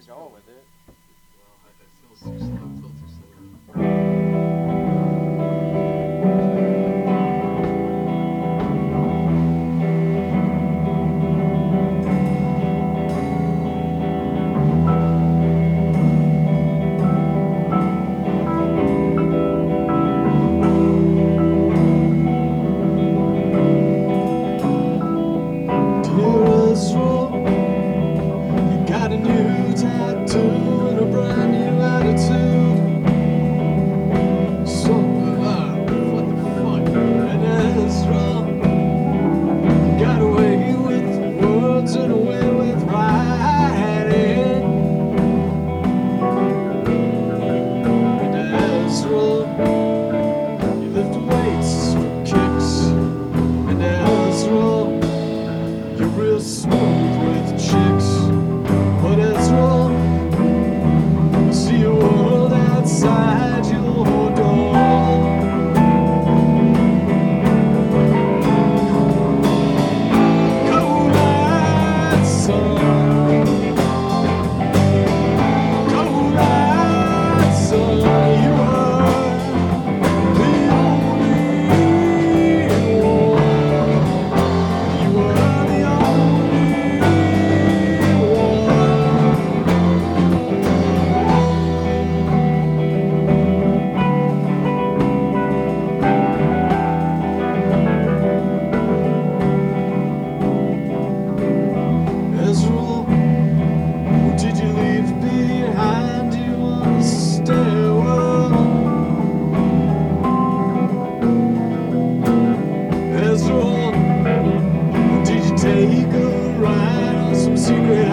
going with it. Well, I feel too slow. I feel too slow. Dear Israel, you got a new tattoo and a brand new attitude. So, What the fuck? and Israel, you got away with words and away with writing. And Israel, you lift weights for kicks. And Israel, you're real smooth with chicks. But Ezra, I see a world outside your door. Cold eyed sun, cold eyed sun, you are the only one. You are the only one. Ezra, what did you leave behind you on the stairwell? Ezra, did you take a ride on some secret